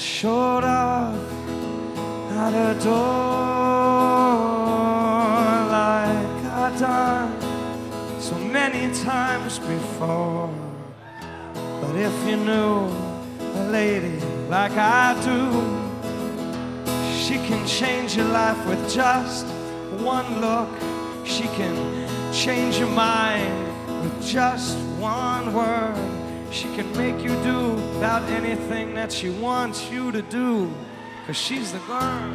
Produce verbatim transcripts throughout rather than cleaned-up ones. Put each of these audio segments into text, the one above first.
showed up at her door like I'd done so many times before. But if you knew a lady like I do, she can change your life with just one look. She can change your mind with just one word. She can make you do about anything that she wants you to do, 'cause she's the girl.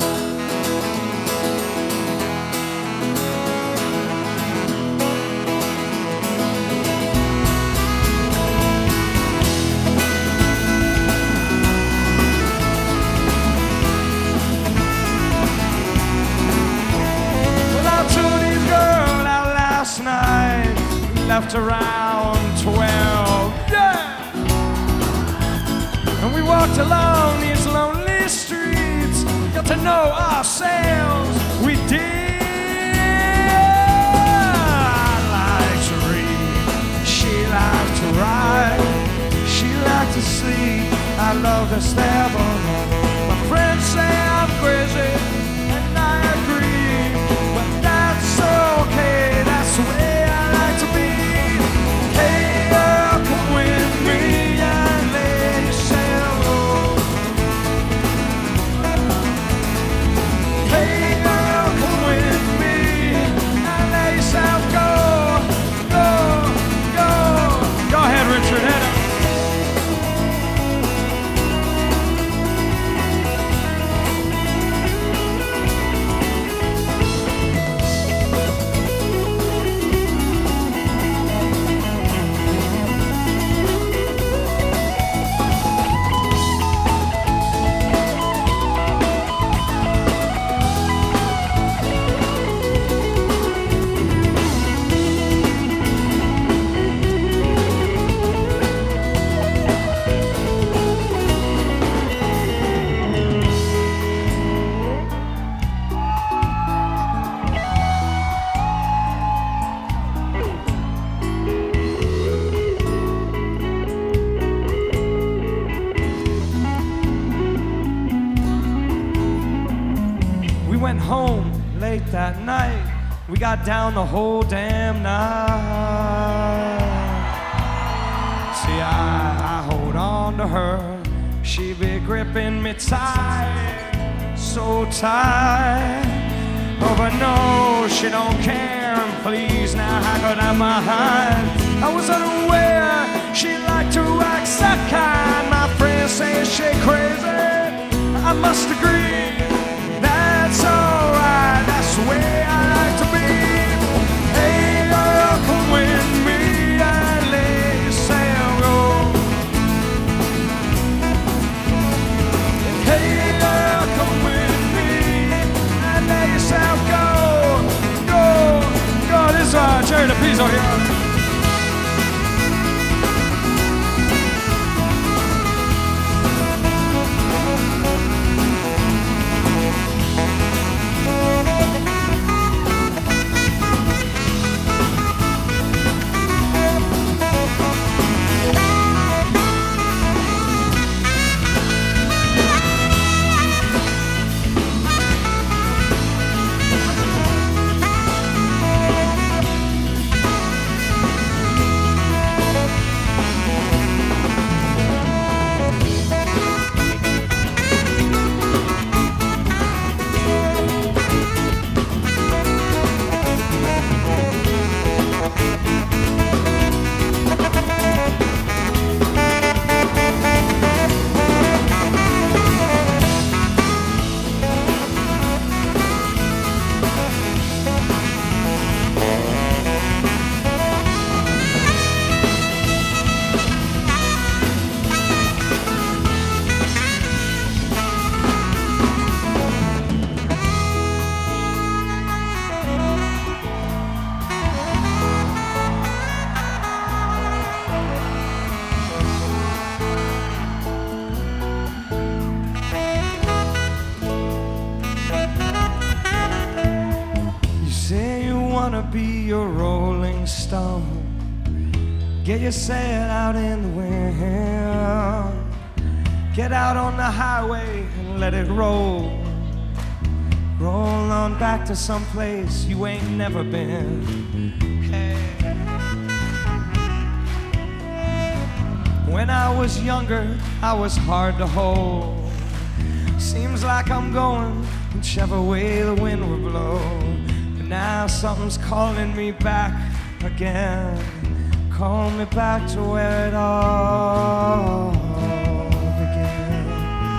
Left around twelve, yeah. And we walked along these lonely streets, got to know ourselves. We did. I liked to read, she liked to ride, she liked to sleep. I loved to stare alone. My friends say I'm crazy, and I agree, but that's okay. That's the way I like to be. That night, we got down the whole damn night. See, I, I hold on to her, she be gripping me tight, so tight. Oh, but no, she don't care, and please now I go down my hide. I was unaware she liked to act so kind. My friends say she crazy, I must agree. That's alright, that's the way I like to be. Hey girl, come with me and let yourself go. Hey girl, come with me and let yourself go. Go, go, this is uh, Jerry DePizzo here. wanna be a rolling stone. Get your sail out in the wind. Get out on the highway and let it roll. Roll on back to some place you ain't never been. Hey. When I was younger, I was hard to hold. Seems like I'm going whichever way the wind will blow. But now something's calling me back again. Call me back to where it all begins.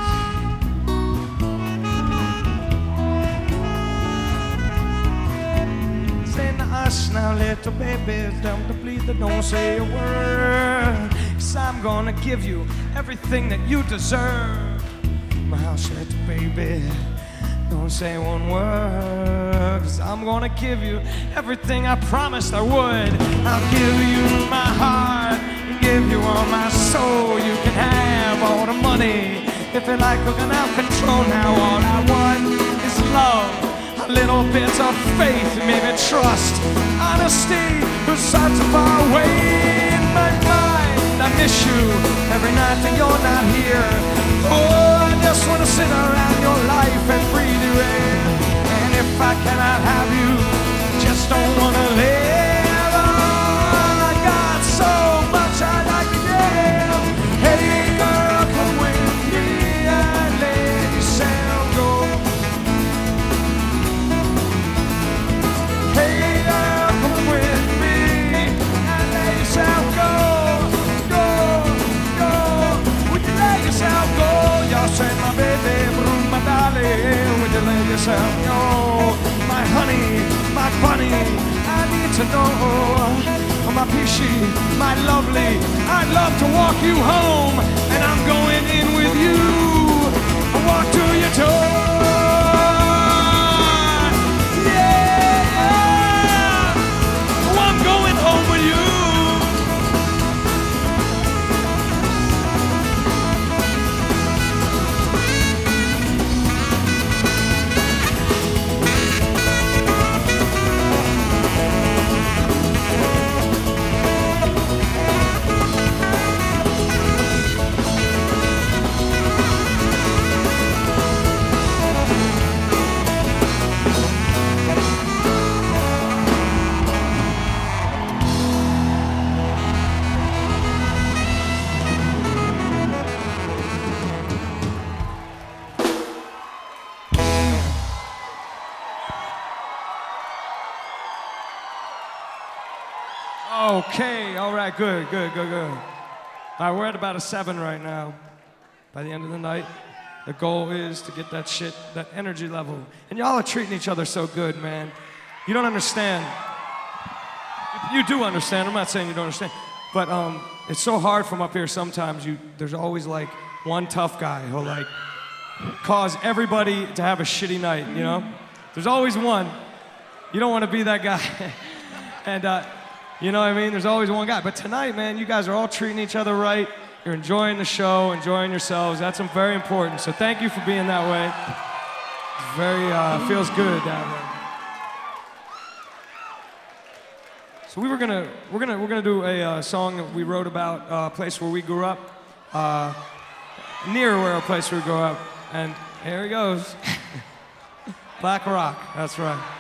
Say to us now, little babies, don't to please, don't say a word. Cause I'm gonna give you everything that you deserve. My house, little baby, don't say one word. Cause I'm gonna give you everything I promised I would. I'll give you my heart, give you all my soul. You can have all the money if you like, we're gonna have control. Now all I want is love, a little bit of faith, maybe trust, honesty, who's such a far away in my mind. I miss you every night that you're not here. Oh, I just wanna sit around your life and breathe you in. And if I cannot have you, just don't wanna live. Oh, I got so much I'd like to give. Hey girl, come with me and let yourself go. Hey girl, come with me and let yourself go. Go, go, would you let yourself go? Y'all say my baby, my darling, would you let yourself go? My honey, my bunny, I need to know. My peachy, my lovely, I'd love to walk you home, and I'm going in with you. Walk to your door. Yeah, oh, I'm going home with you. Okay, all right, good, good, good, good. All right, we're at about a seven right now. By the end of the night, the goal is to get that shit, that energy level. And y'all are treating each other so good, man. You don't understand. You do understand, I'm not saying you don't understand. But um, it's so hard from up here sometimes. You, there's always like one tough guy who'll like cause everybody to have a shitty night, you know? There's always one. You don't want to be that guy. and uh, you know what I mean? There's always one guy. But tonight, man, you guys are all treating each other right. You're enjoying the show, enjoying yourselves. That's very important. So thank you for being that way. It's very, uh, feels good that way. So we were gonna, we're gonna, we're gonna do a uh, song that we wrote about a uh, place where we grew up, uh, near where a place we grew up. And here he goes. Black Rock, that's right.